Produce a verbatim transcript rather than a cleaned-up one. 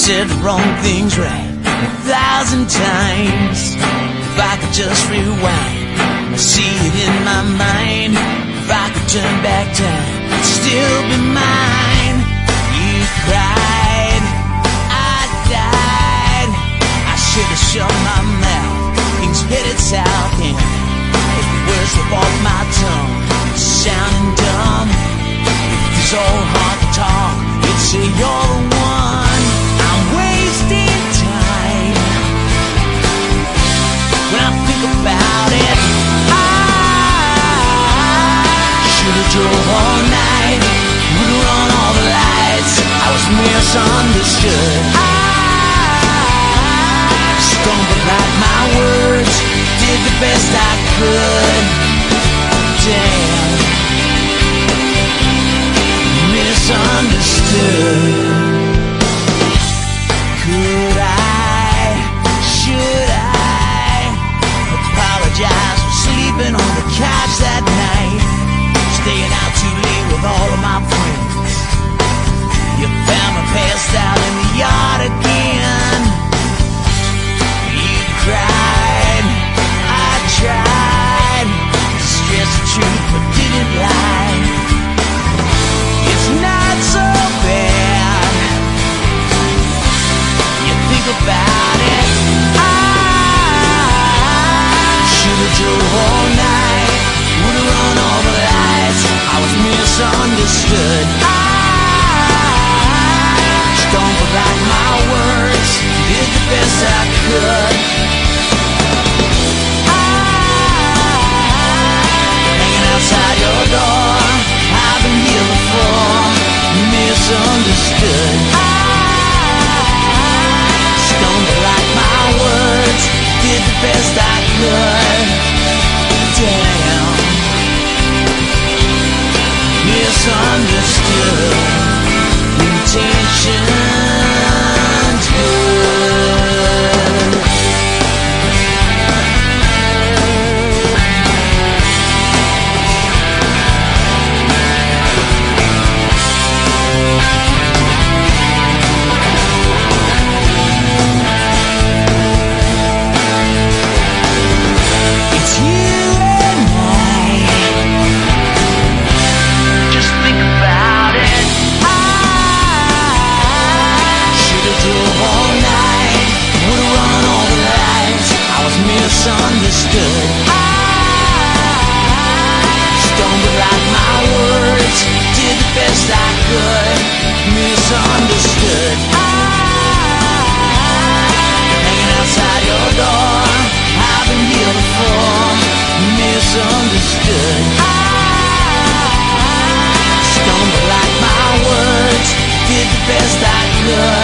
said the wrong things right a thousand times. If I could just rewind, I see it in my mind. If I could turn back time, it'd still be mine. You cried, I died. I should have shut my mouth. Things headed south and the words slip off my tongue, sounding dumb. It's so hard to talk. You'd say you're the one. I'm wasting time. When I think about it, I should've drove all night, would've run all the lights. I was misunderstood. I stumbled out my words, did the best I could. Damn, misunderstood. Could I, should I apologize for sleeping on the couch that night, staying out too late with all of my friends? You found me passed out in the yard again. You cried, I tried to stress the truth but didn't lie. It's not so bad. You think about it, I should've drove all night, would've run all the lights. I was misunderstood. I stumbled out my words, did the best I could. I, hanging outside your door, I've been here before, misunderstood. I stumbled out my words, did the best I could. Damn, misunderstood. Intentions good. It's you and I. Just think about it. I should've drove all night, would've run all the lights. I was misunderstood. I stumbled out my words, did the best I could. Misunderstood. I, hanging outside your door, I've been here before. Misunderstood. I stumbled out my words, did the best I could.